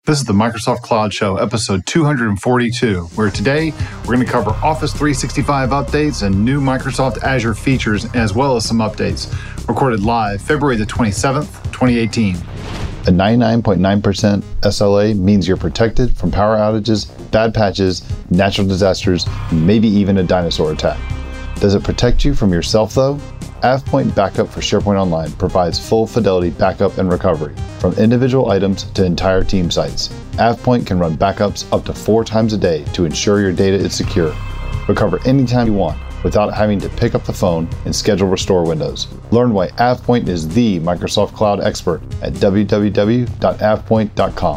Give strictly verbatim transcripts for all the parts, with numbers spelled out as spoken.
This is the Microsoft Cloud Show, episode two forty-two, where today we're going to cover Office three sixty-five updates and new Microsoft Azure features, as well as some updates. Recorded live February the twenty-seventh, twenty eighteen. A ninety-nine point nine percent S L A means you're protected from power outages, bad patches, natural disasters, and maybe even a dinosaur attack. Does it protect you from yourself, though? AvePoint Backup for SharePoint Online provides full fidelity backup and recovery, from individual items to entire team sites. AvePoint can run backups up to four times a day to ensure your data is secure. Recover anytime you want without having to pick up the phone and schedule restore windows. Learn why AvePoint is the Microsoft Cloud expert at w w w dot avepoint dot com.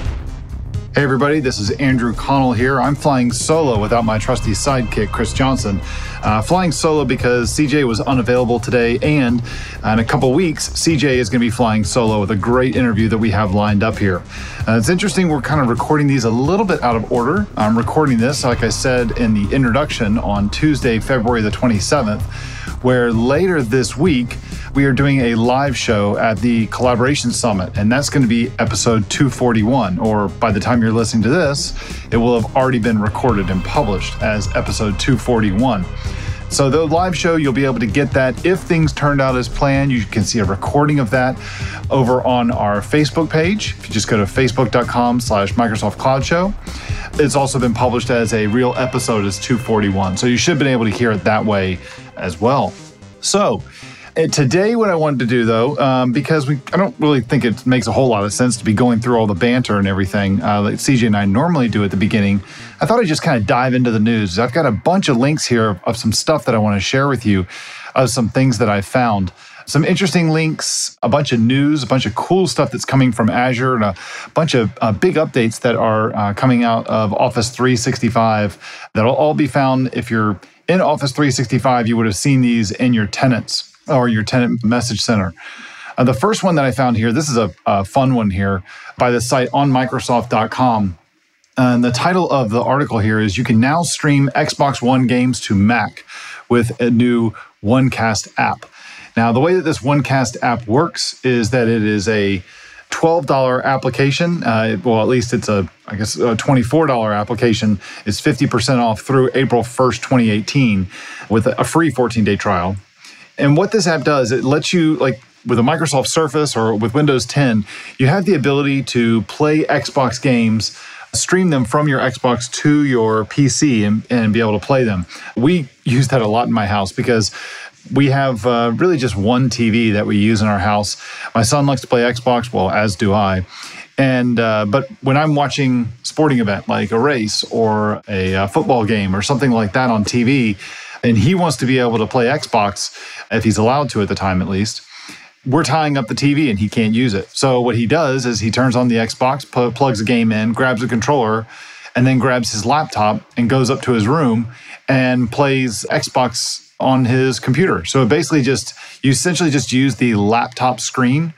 Hey everybody, this is Andrew Connell here. I'm flying solo without my trusty sidekick, Chris Johnson. Uh, flying solo because C J was unavailable today, and in a couple weeks, C J is going to be flying solo with a great interview that we have lined up here. Uh, it's interesting, we're kind of recording these a little bit out of order. I'm recording this, like I said in the introduction, on Tuesday, February the twenty-seventh, where later this week, we are doing a live show at the Collaboration Summit, and that's going to be episode two forty-one, or by the time you're listening to this, it will have already been recorded and published as episode two forty-one. So the live show, you'll be able to get that. If things turned out as planned, you can see a recording of that over on our Facebook page. If you just go to facebook.com slash Microsoft Cloud Show. It's also been published as a real episode as two forty-one, so you should have been able to hear it that way as well. So, today, what I wanted to do, though, um, because we, I don't really think it makes a whole lot of sense to be going through all the banter and everything uh, that C J and I normally do at the beginning, I thought I'd just kind of dive into the news. I've got a bunch of links here of, of some stuff that I want to share with you, of some things that I found. Some interesting links, a bunch of news, a bunch of cool stuff that's coming from Azure, and a bunch of uh, big updates that are uh, coming out of Office three sixty-five that'll all be found. If you're in Office three sixty-five, you would have seen these in your tenants or your tenant message center. Uh, the first one that I found here, this is a, a fun one here by the site on Microsoft dot com. And the title of the article here is, you can now stream Xbox One games to Mac with a new OneCast app. Now, the way that this OneCast app works is that it is a twelve dollars application. Uh, well, at least it's a, I guess, a twenty-four dollars application. It's fifty percent off through April first, twenty eighteen, with a free fourteen-day trial. And what this app does, it lets you, like with a Microsoft Surface or with Windows ten, you have the ability to play Xbox games, stream them from your Xbox to your P C and, and be able to play them. We use that a lot in my house because we have uh, really just one T V that we use in our house. My son likes to play Xbox, well, as do I. And uh, but when I'm watching a sporting event like a race or a uh, football game or something like that on T V, and he wants to be able to play Xbox, if he's allowed to at the time at least, we're tying up the T V and he can't use it. So what he does is he turns on the Xbox, pl- plugs a game in, grabs a controller, and then grabs his laptop and goes up to his room and plays Xbox on his computer. So it basically just, you essentially just use the laptop screen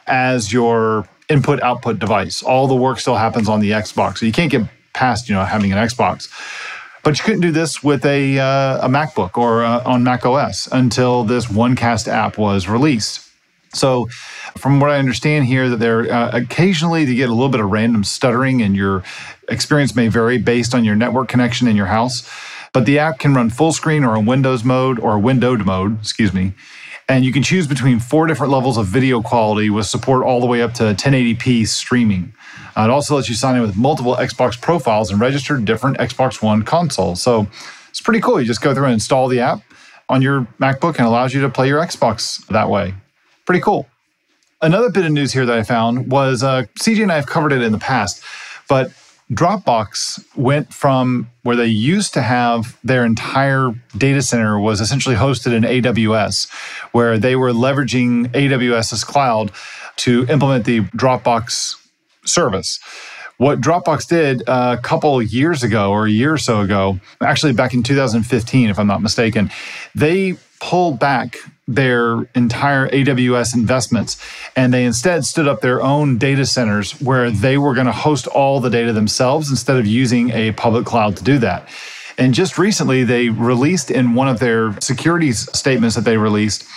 as your input-output device. All the work still happens on the Xbox. So you can't get past, you know, having an Xbox. But you couldn't do this with a, uh, a MacBook or uh, on Mac O S until this OneCast app was released. So from what I understand here, that there uh, occasionally you get a little bit of random stuttering, and your experience may vary based on your network connection in your house. But the app can run full screen or a Windows mode or a windowed mode, excuse me. And you can choose between four different levels of video quality with support all the way up to ten eighty p streaming. Uh, it also lets you sign in with multiple Xbox profiles and register different Xbox One consoles. So it's pretty cool. You just go through and install the app on your MacBook, and allows you to play your Xbox that way. Pretty cool. Another bit of news here that I found was, uh, C J and I have covered it in the past, but Dropbox went from where they used to have their entire data center was essentially hosted in A W S, where they were leveraging AWS's cloud to implement the Dropbox service. What Dropbox did a couple years ago, or a year or so ago, actually back in two thousand fifteen, if I'm not mistaken, they pulled back their entire A W S investments, and they instead stood up their own data centers where they were going to host all the data themselves instead of using a public cloud to do that. And just recently, they released in one of their security statements that they released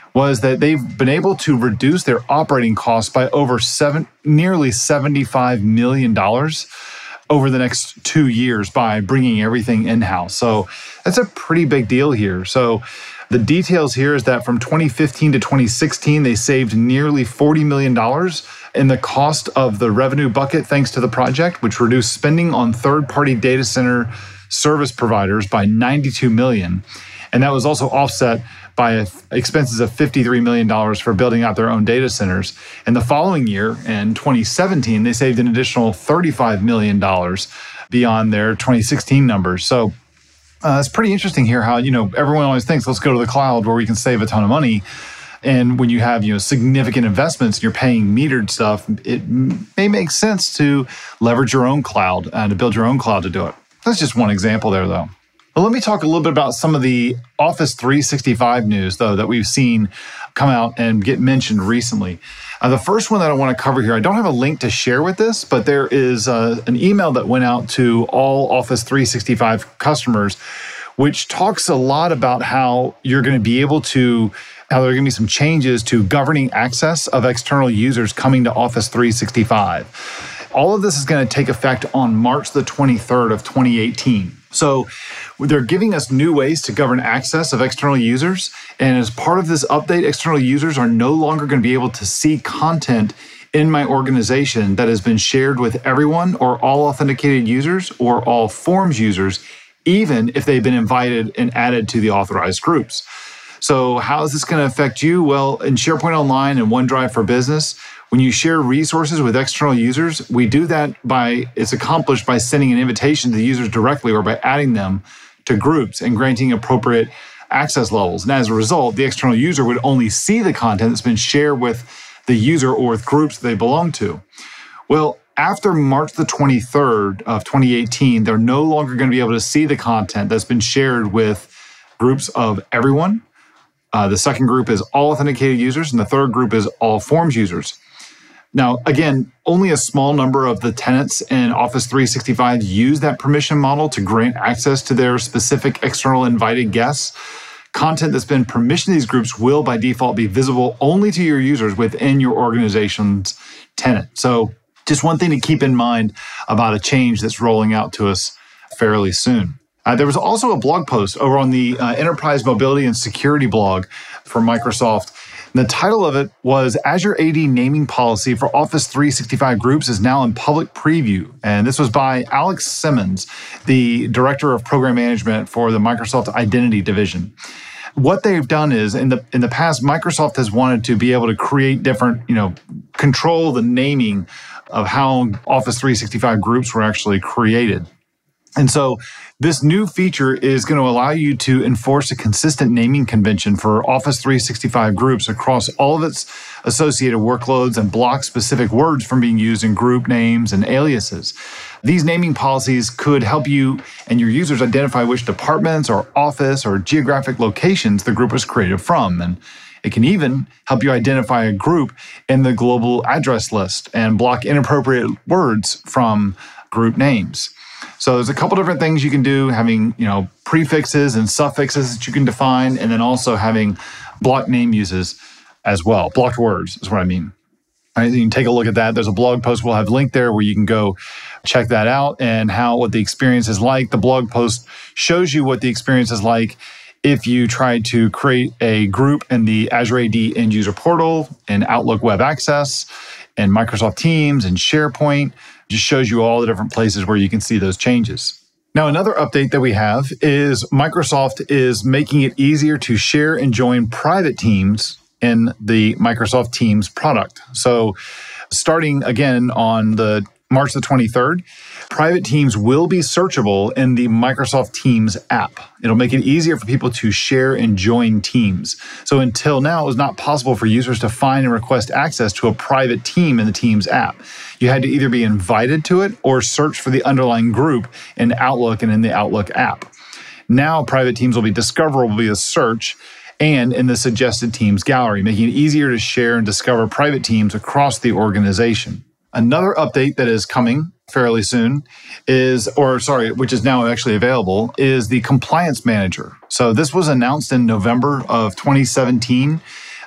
was that they've been able to reduce their operating costs by over seven, nearly seventy-five million dollars over the next two years by bringing everything in-house. So that's a pretty big deal here. So the details here is that from twenty fifteen to twenty sixteen, they saved nearly forty million dollars in the cost of the revenue bucket thanks to the project, which reduced spending on third-party data center service providers by ninety-two million dollars. And that was also offset by expenses of fifty-three million dollars for building out their own data centers. And the following year, in twenty seventeen, they saved an additional thirty-five million dollars beyond their twenty sixteen numbers. So uh, it's pretty interesting here how, you know, everyone always thinks, let's go to the cloud where we can save a ton of money. And when you have, you know, significant investments and you're paying metered stuff, it may make sense to leverage your own cloud and to build your own cloud to do it. That's just one example there, though. Well, let me talk a little bit about some of the Office three sixty-five news, though, that we've seen come out and get mentioned recently. Uh, the first one that I want to cover here, I don't have a link to share with this, but there is uh, an email that went out to all Office three sixty-five customers, which talks a lot about how you're going to be able to, how there are going to be some changes to governing access of external users coming to Office three sixty-five. All of this is going to take effect on March the twenty-third of twenty eighteen. So they're giving us new ways to govern access of external users. And as part of this update, external users are no longer going to be able to see content in my organization that has been shared with everyone or all authenticated users or all forms users, even if they've been invited and added to the authorized groups. So how is this going to affect you? Well, in SharePoint Online and OneDrive for Business, when you share resources with external users, we do that by, it's accomplished by sending an invitation to the users directly or by adding them to groups and granting appropriate access levels. And as a result, the external user would only see the content that's been shared with the user or with groups they belong to. Well, after March the twenty-third of twenty eighteen, they're no longer going to be able to see the content that's been shared with groups of everyone. Uh, the second group is all authenticated users, and the third group is all forms users. Now, again, only a small number of the tenants in Office three sixty-five use that permission model to grant access to their specific external invited guests. Content that's been permissioned to these groups will, by default, be visible only to your users within your organization's tenant. So just one thing to keep in mind about a change that's rolling out to us fairly soon. Uh, there was also a blog post over on the uh, Enterprise Mobility and Security blog for Microsoft. And the title of it was Azure A D Naming Policy for Office three sixty-five Groups is now in public preview. And this was by Alex Simmons, the Director of Program Management for the Microsoft Identity Division. What they've done is, in the in the past, Microsoft has wanted to be able to create different, you know, control the naming of how Office three sixty-five groups were actually created. And so this new feature is going to allow you to enforce a consistent naming convention for Office three sixty-five groups across all of its associated workloads and block specific words from being used in group names and aliases. These naming policies could help you and your users identify which departments or office or geographic locations the group was created from. And it can even help you identify a group in the global address list and block inappropriate words from group names. So there's a couple different things you can do, having, you know, prefixes and suffixes that you can define, and then also having block name uses as well. Blocked words is what I mean. All right, you can take a look at that. There's a blog post we'll have linked there where you can go check that out and how what the experience is like. The blog post shows you what the experience is like if you try to create a group in the Azure A D End User Portal and Outlook Web Access and Microsoft Teams and SharePoint. Just shows you all the different places where you can see those changes. Now, another update that we have is Microsoft is making it easier to share and join private teams in the Microsoft Teams product. So starting again on the March the twenty-third, private teams will be searchable in the Microsoft Teams app. It'll make it easier for people to share and join teams. So until now, it was not possible for users to find and request access to a private team in the Teams app. You had to either be invited to it or search for the underlying group in Outlook and in the Outlook app. Now, private teams will be discoverable via search and in the suggested teams gallery, making it easier to share and discover private teams across the organization. Another update that is coming fairly soon is, or sorry, which is now actually available, is the Compliance Manager. So this was announced in November of twenty seventeen.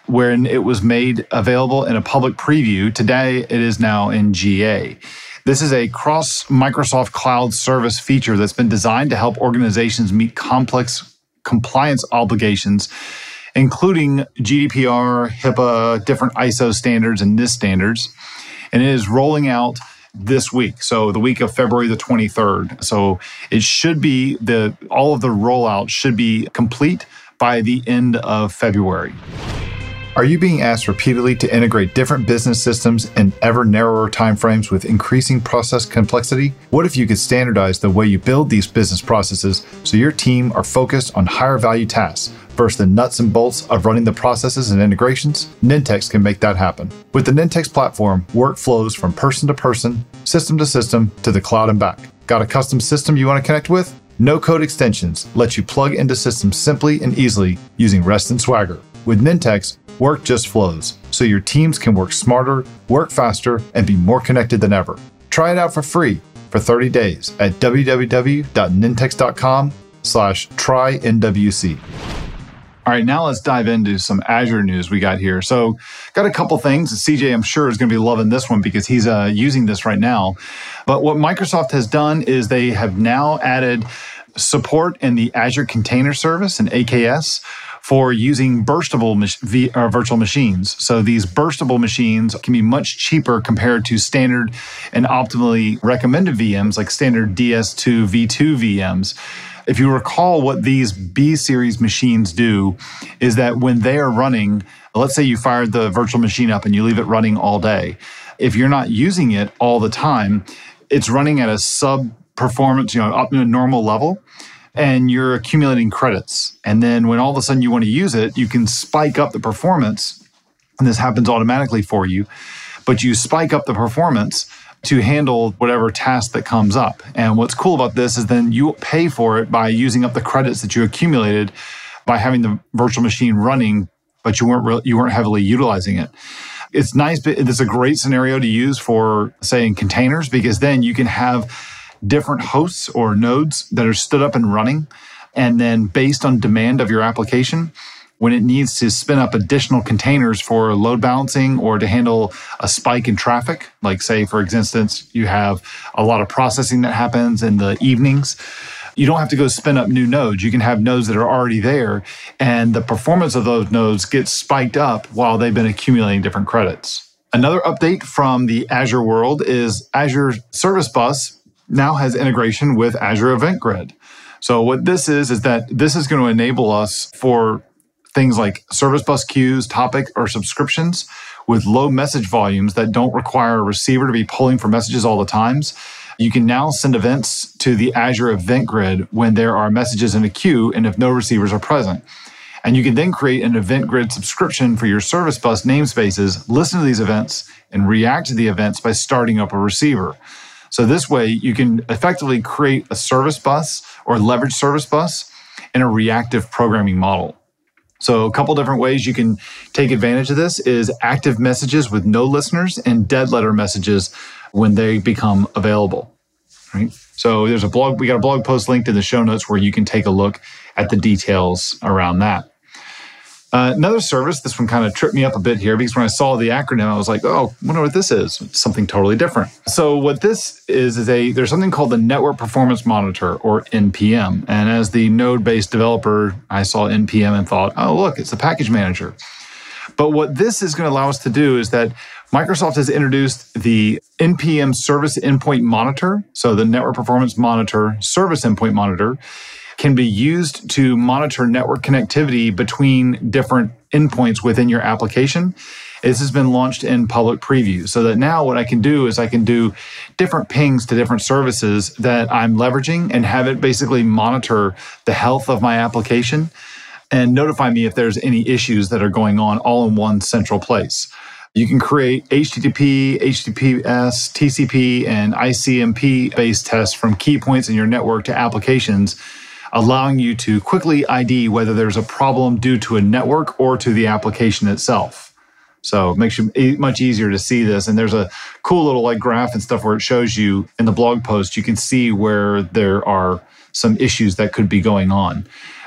when it was made available in a public preview. Today, it is now in G A. This is a cross Microsoft Cloud service feature that's been designed to help organizations meet complex compliance obligations, including G D P R, HIPAA, different I S O standards, and NIST standards. And it is rolling out this week, so the week of February the twenty-third. So it should be, the all of the rollout should be complete by the end of February. Are you being asked repeatedly to integrate different business systems in ever narrower timeframes with increasing process complexity? What if you could standardize the way you build these business processes so your team are focused on higher value tasks versus the nuts and bolts of running the processes and integrations? Nintex can make that happen. With the Nintex platform, work flows from person to person, system to system, to the cloud and back. Got a custom system you want to connect with? No-code extensions let you plug into systems simply and easily using REST and Swagger. With Nintex, work just flows, so your teams can work smarter, work faster, and be more connected than ever. Try it out for free for thirty days at www.nintex.com slash try NWC. All right, now let's dive into some Azure news we got here. So got a couple things. C J, I'm sure, is going to be loving this one because he's uh, using this right now. But what Microsoft has done is they have now added support in the Azure Container Service and A K S for using burstable mach- v- uh, virtual machines. So these burstable machines can be much cheaper compared to standard and optimally recommended V Ms like standard D S two V two V Ms. If you recall, what these B-series machines do is that when they are running, let's say you fired the virtual machine up and you leave it running all day. If you're not using it all the time, it's running at a sub-performance, you know, up to a normal level, and you're accumulating credits. And then when all of a sudden you want to use it, you can spike up the performance, and this happens automatically for you, but you spike up the performance to handle whatever task that comes up. And what's cool about this is then you pay for it by using up the credits that you accumulated by having the virtual machine running, but you weren't re- you weren't heavily utilizing it. It's nice, but it's a great scenario to use for, say, in containers, because then you can have different hosts or nodes that are stood up and running. And then based on demand of your application, when it needs to spin up additional containers for load balancing or to handle a spike in traffic, like say, for instance, you have a lot of processing that happens in the evenings, you don't have to go spin up new nodes. You can have nodes that are already there, and the performance of those nodes gets spiked up while they've been accumulating different credits. Another update from the Azure world is Azure Service Bus now has integration with Azure Event Grid. So what this is, is that this is going to enable us for things like Service Bus queues, topic, or subscriptions with low message volumes that don't require a receiver to be pulling for messages all the times. You can now send events to the Azure Event Grid when there are messages in a queue and if no receivers are present. And you can then create an Event Grid subscription for your Service Bus namespaces, listen to these events, and react to the events by starting up a receiver. So this way, you can effectively create a service bus or leverage service bus in a reactive programming model. So a couple different ways you can take advantage of this is active messages with no listeners and dead letter messages when they become available. Right? So there's a blog, we got a blog post linked in the show notes where you can take a look at the details around that. Uh, another service, this one kind of tripped me up a bit here because when I saw the acronym, I was like, oh, I wonder what this is. It's something totally different. So what this is, is a there's something called the Network Performance Monitor, or N P M. And as the node-based developer, I saw N P M and thought, oh, look, it's the package manager. But what this is going to allow us to do is that Microsoft has introduced the N P M Service Endpoint Monitor. So the Network Performance Monitor, Service Endpoint Monitor, can be used to monitor network connectivity between different endpoints within your application. This has been launched in public preview, so that now what I can do is I can do different pings to different services that I'm leveraging and have it basically monitor the health of my application and notify me if there's any issues that are going on all in one central place. You can create H T T P, H T T P S, T C P, and I C M P-based tests from key points in your network to applications, allowing you to quickly I D whether there's a problem due to a network or to the application itself. So it makes it much easier to see this. And there's a cool little like graph and stuff where it shows you in the blog post, you can see where there are some issues that could be going on.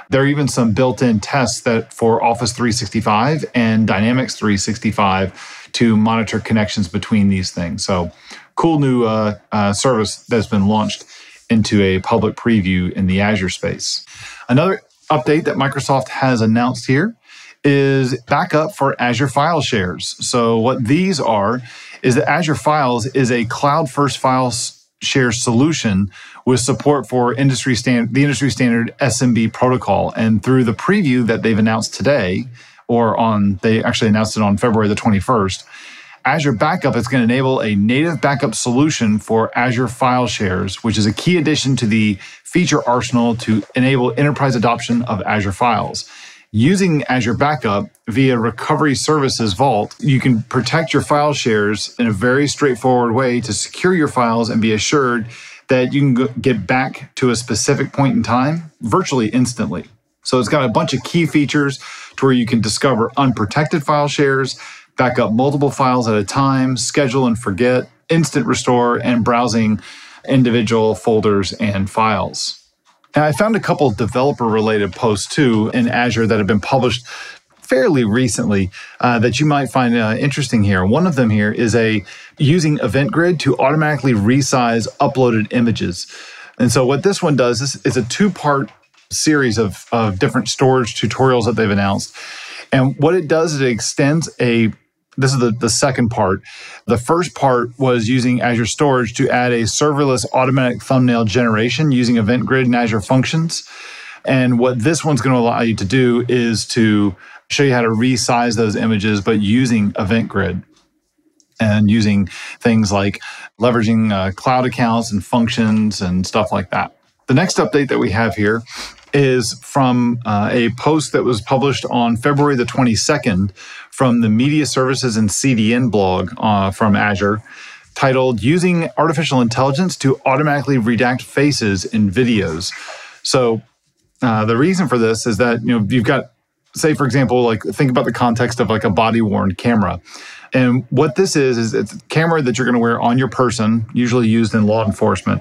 There are even some built-in tests that for Office three sixty-five and Dynamics three sixty-five to monitor connections between these things. So cool new uh, uh, service that's been launched into a public preview in the Azure space. Another update that Microsoft has announced here is backup for Azure File Shares. So what these are is that Azure Files is a cloud-first file share solution with support for industry stand, the industry standard S M B protocol. And through the preview that they've announced today, or on, they actually announced it on February the twenty-first, Azure Backup is going to enable a native backup solution for Azure File Shares, which is a key addition to the feature arsenal to enable enterprise adoption of Azure Files. Using Azure Backup via Recovery Services Vault, you can protect your file shares in a very straightforward way to secure your files and be assured that you can get back to a specific point in time virtually instantly. So it's got a bunch of key features to where you can discover unprotected file shares, back up multiple files at a time, schedule and forget, instant restore, and browsing individual folders and files. And I found a couple of developer-related posts, too, in Azure that have been published fairly recently uh, that you might find uh, interesting here. One of them here is a using Event Grid to automatically resize uploaded images. And so what this one does is, is a two-part series of, of different storage tutorials that they've announced. And what it does is it extends a This is the, the second part. The first part was using Azure Storage to add a serverless automatic thumbnail generation using Event Grid and Azure Functions. And what this one's going to allow you to do is to show you how to resize those images, but using Event Grid and using things like leveraging uh, cloud accounts and functions and stuff like that. The next update that we have here is from uh, a post that was published on February the twenty-second from the Media Services and C D N blog uh, from Azure, titled Using Artificial Intelligence to Automatically Redact Faces in Videos. So uh, the reason for this is that, you know, you've got, say, for example, like think about the context of like a body-worn camera. And what this is, is it's a camera that you're going to wear on your person, usually used in law enforcement.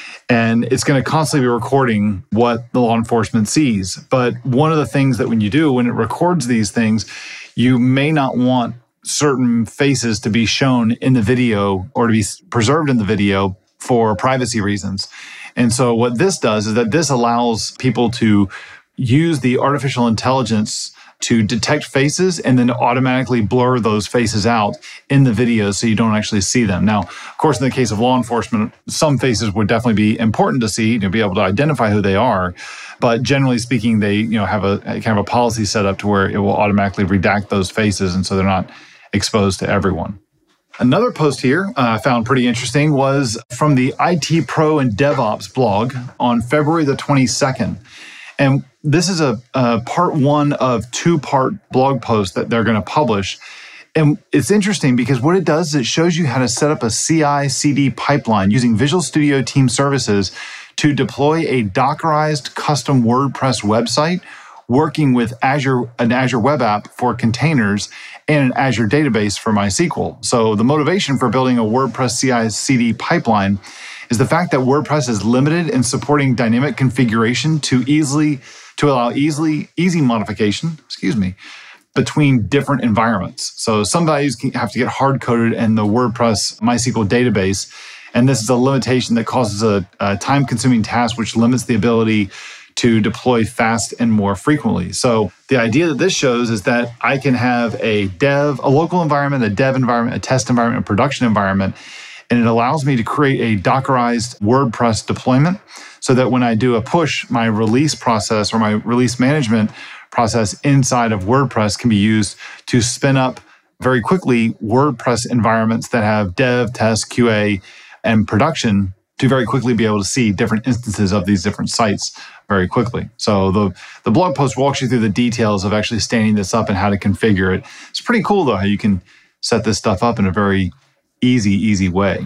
And it's going to constantly be recording what the law enforcement sees. But one of the things that when you do, when it records these things, you may not want certain faces to be shown in the video or to be preserved in the video for privacy reasons. And so what this does is that this allows people to use the artificial intelligence to detect faces and then to automatically blur those faces out in the video so you don't actually see them. Now, of course, in the case of law enforcement, some faces would definitely be important to see, to be able to identify who they are. But generally speaking, they you know have a kind of a policy set up to where it will automatically redact those faces, and so they're not exposed to everyone. Another post here I uh, found pretty interesting was from the I T Pro and DevOps blog on February the twenty-second. And this is a, a part one of two-part blog posts that they're going to publish. And it's interesting because what it does is it shows you how to set up a C I C D pipeline using Visual Studio Team Services to deploy a Dockerized custom WordPress website working with Azure, an Azure web app for containers and an Azure database for MySQL. So the motivation for building a WordPress C I C D pipeline is the fact that WordPress is limited in supporting dynamic configuration to easily to allow easily easy modification, excuse me, between different environments. So some values have to get hard-coded in the WordPress MySQL database, and this is a limitation that causes a, a time-consuming task which limits the ability to deploy fast and more frequently. So the idea that this shows is that I can have a dev, a local environment, a dev environment, a test environment, a production environment, and it allows me to create a Dockerized WordPress deployment so that when I do a push, my release process or my release management process inside of WordPress can be used to spin up very quickly WordPress environments that have dev, test, Q A, and production to very quickly be able to see different instances of these different sites very quickly. So the, the blog post walks you through the details of actually standing this up and how to configure it. It's pretty cool, though, how you can set this stuff up in a very easy, easy way.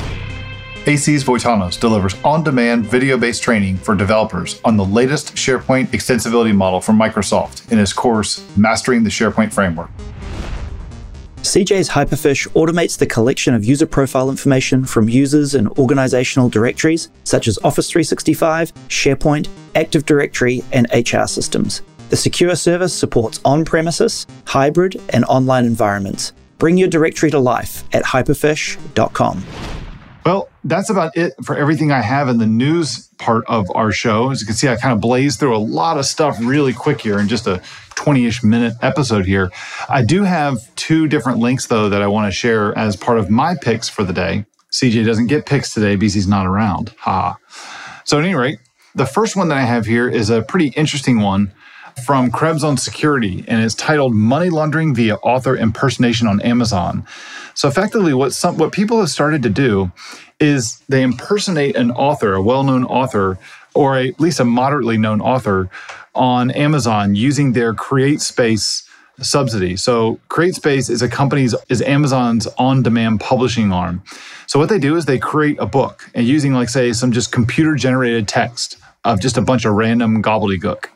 A C S Voitanos delivers on-demand video-based training for developers on the latest SharePoint extensibility model from Microsoft in his course, Mastering the SharePoint Framework. C J's Hyperfish automates the collection of user profile information from users in organizational directories such as Office three sixty-five, SharePoint, Active Directory, and H R systems. The secure service supports on-premises, hybrid, and online environments. Bring your directory to life at hyperfish dot com. Well, that's about it for everything I have in the news part of our show. As you can see, I kind of blazed through a lot of stuff really quick here in just a twenty-ish minute episode here. I do have two different links, though, that I want to share as part of my picks for the day. C J doesn't get picks today because he's not around. Ha. So at any rate, the first one that I have here is a pretty interesting one from Krebs on Security, and it's titled Money Laundering via Author Impersonation on Amazon. So effectively, what some what people have started to do is they impersonate an author, a well-known author, or a, at least a moderately known author on Amazon using their CreateSpace subsidy. So CreateSpace is a company's is Amazon's on-demand publishing arm. So what they do is they create a book and using, like, say, some just computer-generated text of just a bunch of random gobbledygook.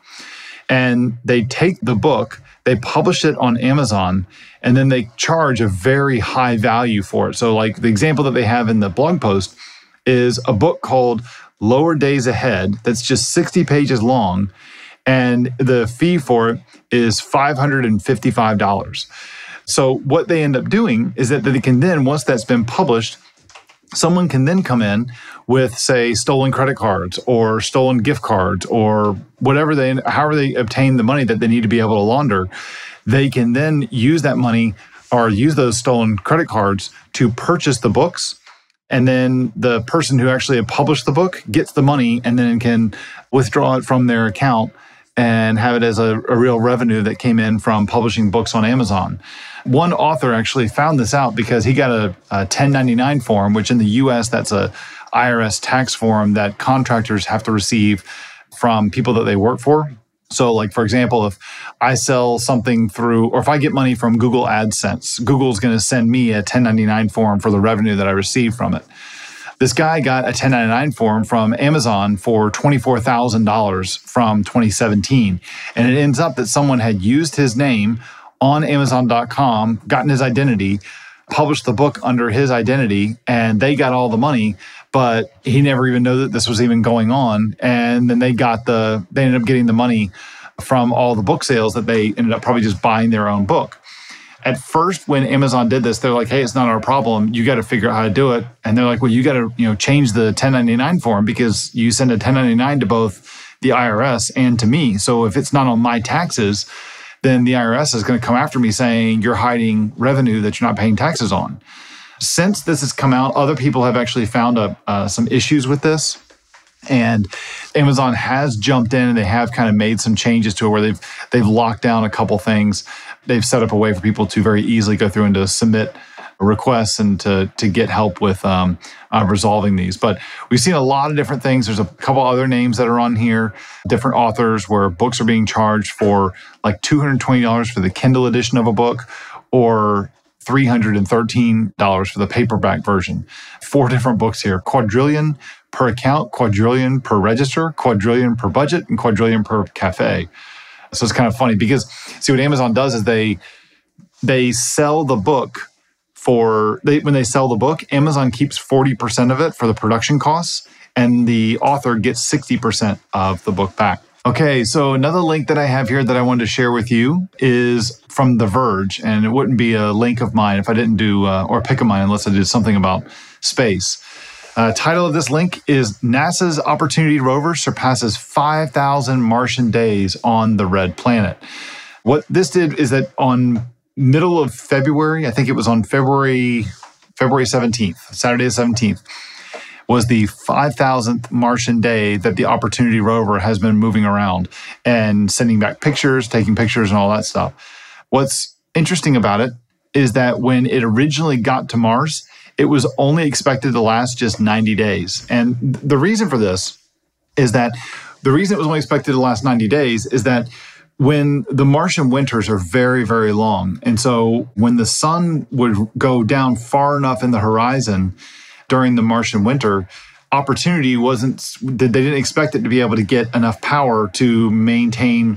And they take the book, they publish it on Amazon, and then they charge a very high value for it. So like the example that they have in the blog post is a book called Lower Days Ahead that's just sixty pages long, and the fee for it is five hundred fifty-five dollars. So what they end up doing is that they can then, once that's been published, someone can then come in with, say, stolen credit cards or stolen gift cards or whatever they, however they obtain the money that they need to be able to launder. They can then use that money or use those stolen credit cards to purchase the books. And then the person who actually had published the book gets the money and then can withdraw it from their account and have it as a, a real revenue that came in from publishing books on Amazon. One author actually found this out because he got a, a ten ninety-nine form, which in the U S, that's a I R S tax form that contractors have to receive from people that they work for. So like, for example, if I sell something through, or if I get money from Google AdSense, Google's going to send me a ten ninety-nine form for the revenue that I receive from it. This guy got a ten ninety-nine form from Amazon for twenty-four thousand dollars from twenty seventeen. And it ends up that someone had used his name on Amazon dot com, gotten his identity, published the book under his identity, and they got all the money, but he never even knew that this was even going on. And then they got the, they ended up getting the money from all the book sales that they ended up probably just buying their own book. At first, when Amazon did this, they're like, hey, it's not our problem. You got to figure out how to do it. And they're like, well, you got to, you know, change the ten ninety-nine form because you send a ten ninety-nine to both the I R S and to me. So if it's not on my taxes, then the I R S is going to come after me saying you're hiding revenue that you're not paying taxes on. Since this has come out, other people have actually found a, uh, some issues with this. And Amazon has jumped in and they have kind of made some changes to it where they've they've locked down a couple things. They've set up a way for people to very easily go through and to submit requests and to, to get help with um, uh, resolving these. But we've seen a lot of different things. There's a couple other names that are on here, different authors where books are being charged for like two hundred twenty dollars for the Kindle edition of a book or three hundred thirteen dollars for the paperback version. Four different books here, quadrillion per account, quadrillion per register, quadrillion per budget, and quadrillion per cafe. So it's kind of funny because, see, what Amazon does is they they sell the book for, they, when they sell the book, Amazon keeps forty percent of it for the production costs, and the author gets sixty percent of the book back. Okay, so another link that I have here that I wanted to share with you is from The Verge, and it wouldn't be a link of mine if I didn't do, uh, or a pick of mine unless I did something about space. Uh, title of this link is NASA's Opportunity rover surpasses five thousand Martian days on the red planet. What this did is that on middle of February, I think it was on February February seventeenth, Saturday the seventeenth, was the five thousandth Martian day that the Opportunity rover has been moving around and sending back pictures, taking pictures and all that stuff. What's interesting about it is that when it originally got to Mars, it was only expected to last just ninety days. And the reason for this is that the reason it was only expected to last ninety days is that when the Martian winters are very, very long. And so when the sun would go down far enough in the horizon during the Martian winter, Opportunity wasn't, they didn't expect it to be able to get enough power to maintain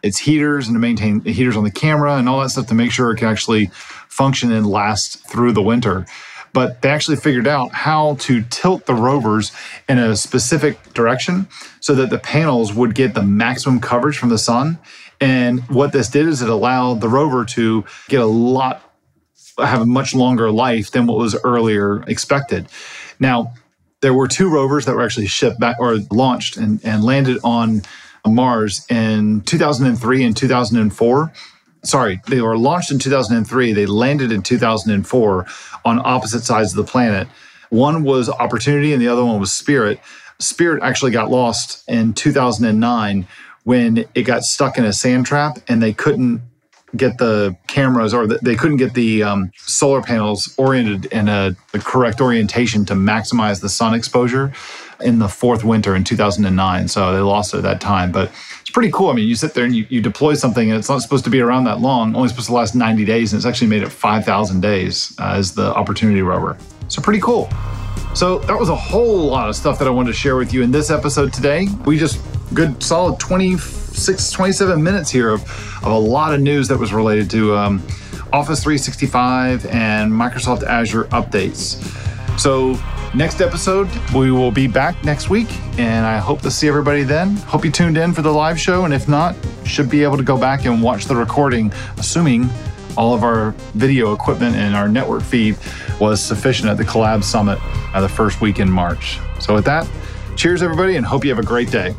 its heaters and to maintain the heaters on the camera and all that stuff to make sure it can actually function and last through the winter. But they actually figured out how to tilt the rovers in a specific direction so that the panels would get the maximum coverage from the sun. And what this did is it allowed the rover to get a lot, have a much longer life than what was earlier expected. Now, there were two rovers that were actually shipped back or launched and, and landed on Mars in two thousand three and two thousand four. Sorry, they were launched in two thousand three. They landed in two thousand four on opposite sides of the planet. One was Opportunity and the other one was Spirit. Spirit actually got lost in two thousand nine when it got stuck in a sand trap and they couldn't get the cameras or the, they couldn't get the um, solar panels oriented in a the correct orientation to maximize the sun exposure in the fourth winter in two thousand nine. So they lost it at that time. But it's pretty cool. I mean, you sit there and you, you deploy something and it's not supposed to be around that long, only supposed to last ninety days. And it's actually made it five thousand days uh, as the Opportunity rover. So pretty cool. So that was a whole lot of stuff that I wanted to share with you in this episode today. We just good solid twenty-six, twenty-seven minutes here of, of a lot of news that was related to um, Office three sixty-five and Microsoft Azure updates. So next episode, we will be back next week, and I hope to see everybody then. Hope you tuned in for the live show, and if not, should be able to go back and watch the recording, assuming all of our video equipment and our network feed was sufficient at the Collab Summit uh, the first week in March. So with that, cheers everybody, and hope you have a great day.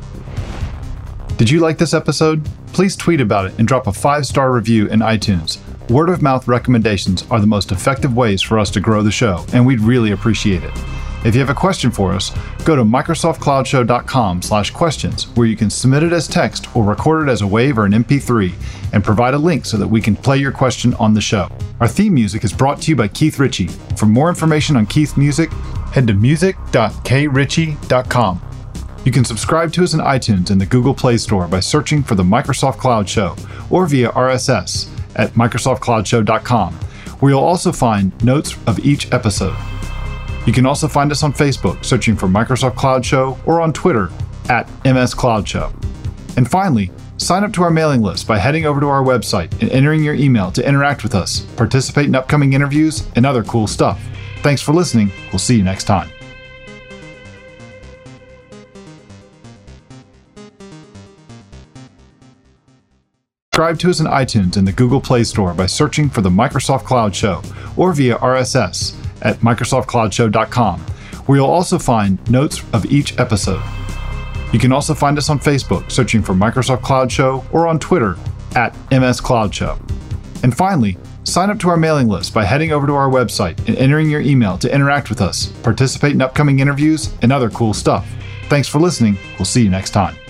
Did you like this episode? Please tweet about it and drop a five-star review in iTunes. Word of mouth recommendations are the most effective ways for us to grow the show, and we'd really appreciate it. If you have a question for us, go to microsoft cloud show dot com slash questions, where you can submit it as text or record it as a WAV or an M P three, and provide a link so that we can play your question on the show. Our theme music is brought to you by Keith Ritchie. For more information on Keith's music, head to music dot k ritchie dot com. You can subscribe to us in iTunes and the Google Play Store by searching for the Microsoft Cloud Show or via R S S at microsoft cloud show dot com, where you'll also find notes of each episode. You can also find us on Facebook, searching for Microsoft Cloud Show, or on Twitter at M S Cloud Show. And finally, sign up to our mailing list by heading over to our website and entering your email to interact with us, participate in upcoming interviews, and other cool stuff. Thanks for listening. We'll see you next time. Subscribe to us in iTunes and the Google Play Store by searching for the Microsoft Cloud Show, or via R S S at microsoft cloud show dot com, where you'll also find notes of each episode. You can also find us on Facebook, searching for Microsoft Cloud Show, or on Twitter at M S Cloud Show. And finally, sign up to our mailing list by heading over to our website and entering your email to interact with us, participate in upcoming interviews, and other cool stuff. Thanks for listening. We'll see you next time.